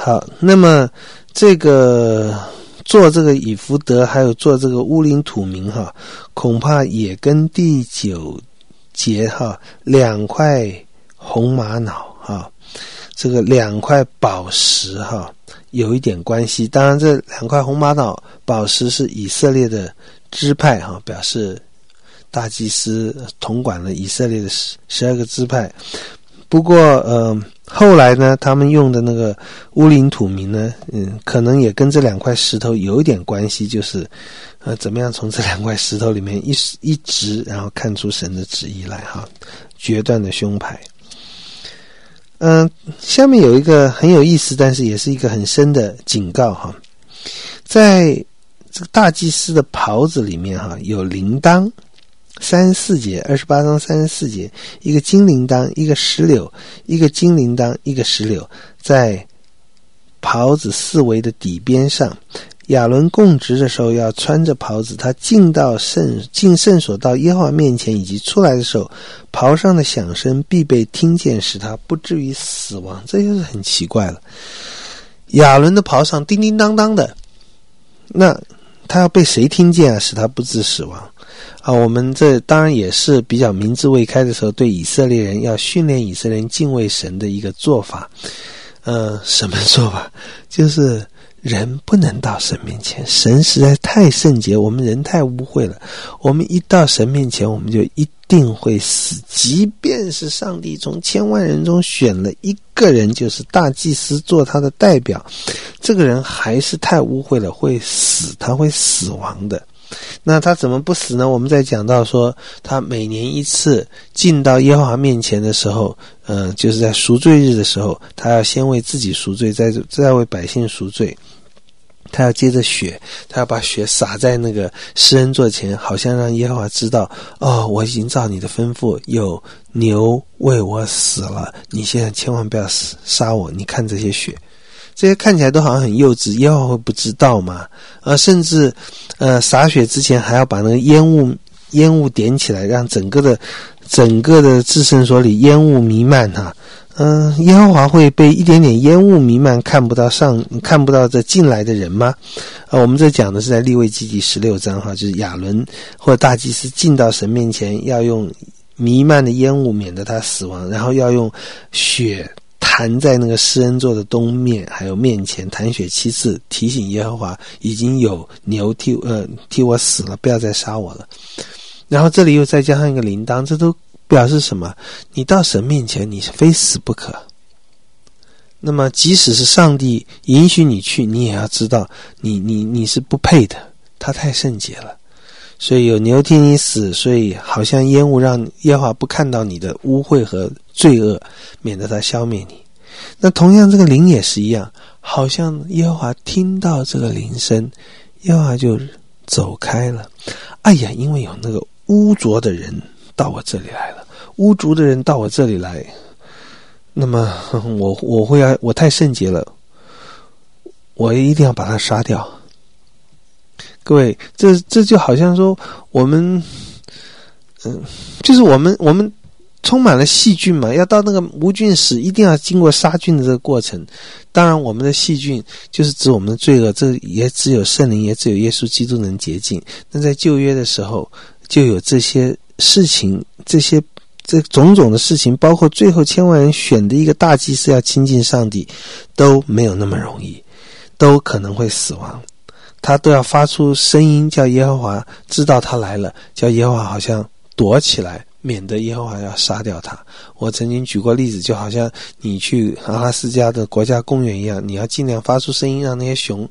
好，那么这个做这个以弗得还有做这个乌灵土明哈，恐怕也跟第9节哈2块红玛瑙哈，这个2块宝石哈有一点关系。当然这2块红玛瑙宝石是以色列的支派哈，表示大祭司统管了以色列的12个支派。不过后来呢他们用的那个乌灵土明呢可能也跟这2块石头有一点关系，就是怎么样从这2块石头里面一直然后看出神的旨意来哈，决断的胸牌。下面有一个很有意思但是也是一个很深的警告哈，在这个大祭司的袍子里面哈有铃铛34节，28章34节，一个金铃铛，一个石榴，一个金铃铛，一个石榴，在袍子四围的底边上。亚伦供职的时候要穿着袍子，他进圣所到耶和华面前以及出来的时候，袍上的响声必被听见，使他不至于死亡。这就是很奇怪了，亚伦的袍上叮叮当当的，那他要被谁听见啊，使他不致死亡啊？我们这当然也是比较明智未开的时候对以色列人要训练以色列人敬畏神的一个做法。什么做法？就是人不能到神面前，神实在太圣洁，我们人太污秽了，我们一到神面前我们就一定会死，即便是上帝从千万人中选了一个人，就是大祭司做他的代表，这个人还是太污秽了，会死，他会死亡的。那他怎么不死呢？我们在讲到说他每年一次进到耶和华面前的时候，就是在赎罪日的时候，他要先为自己赎罪，再为百姓赎罪。他要接着血，他要把血洒在那个施恩座前，好像让耶和华知道，我已经照你的吩咐，有牛为我死了，你现在千万不要杀我，你看这些血。这些看起来都好像很幼稚，耶和华会不知道吗？甚至洒血之前还要把那个烟雾点起来，让整个的至圣所里烟雾弥漫哈。耶和华会被一点点烟雾弥漫看不到这进来的人吗？我们这讲的是在利未记第16章哈，就是亚伦或者大祭司进到神面前要用弥漫的烟雾免得他死亡，然后要用血弹在那个施恩座的东面还有面前，弹血7次，提醒耶和华已经有牛替我死了，不要再杀我了。然后这里又再加上一个铃铛，这都表示什么？你到神面前你是非死不可。那么即使是上帝允许你去，你也要知道你是不配的，他太圣洁了。所以有牛替你死，所以好像烟雾让耶和华不看到你的污秽和罪恶，免得他消灭你。那同样这个灵也是一样，好像耶和华听到这个铃声，耶和华就走开了。哎呀，因为有那个污浊的人到我这里来了，污浊的人到我这里来，那么我太圣洁了，我一定要把他杀掉。各位，这就好像说我们就是我们充满了细菌嘛，要到那个无菌室一定要经过杀菌的这个过程。当然我们的细菌就是指我们的罪恶，这也只有圣灵，也只有耶稣基督能洁净。那在旧约的时候就有这些事情，这种种的事情，包括最后千万人选的一个大祭司要亲近上帝，都没有那么容易，都可能会死亡。他都要发出声音叫耶和华知道他来了，叫耶和华好像躲起来，免得耶和华要杀掉他。我曾经举过例子，就好像你去阿拉斯加的国家公园一样，你要尽量发出声音，让那些熊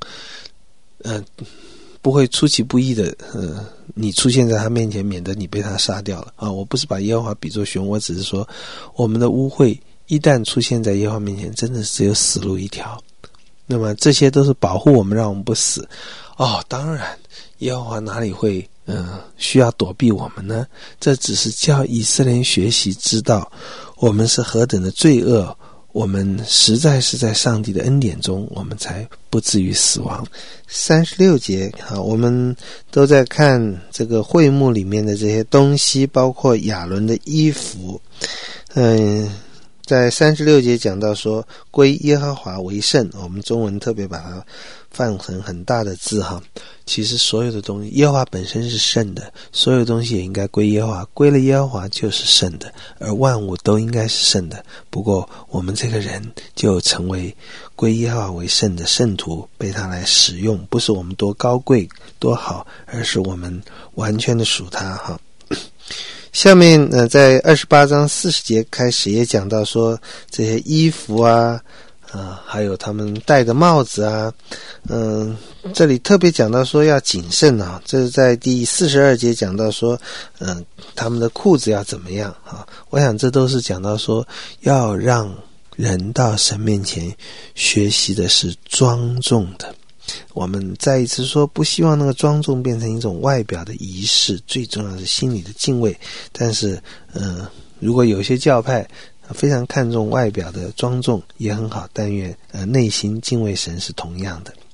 不会出其不意的你出现在他面前，免得你被他杀掉了啊！我不是把耶和华比作熊，我只是说我们的污秽一旦出现在耶和华面前，真的是只有死路一条。那么这些都是保护我们，让我们不死。当然耶和华哪里会需要躲避我们呢？这只是叫以色列人学习知道我们是何等的罪恶，我们实在是在上帝的恩典中，我们才不至于死亡。36节我们都在看这个会幕里面的这些东西，包括亚伦的衣服。 在36节讲到说归耶和华为圣，我们中文特别把它放成很大的字哈。其实所有的东西，耶和华本身是圣的，所有东西也应该归耶和华，归了耶和华就是圣的，而万物都应该是圣的。不过我们这个人就成为归耶和华为圣的圣徒，被他来使用，不是我们多高贵多好，而是我们完全的属他哈。下面在28章40节开始也讲到说这些衣服啊，还有他们戴的帽子啊，这里特别讲到说要谨慎啊，这是在第42节讲到说，他们的裤子要怎么样啊？我想这都是讲到说要让人到神面前学习的是庄重的。我们再一次说，不希望那个庄重变成一种外表的仪式，最重要是心里的敬畏。但是如果有些教派非常看重外表的庄重也很好，但愿内心敬畏神是同样的。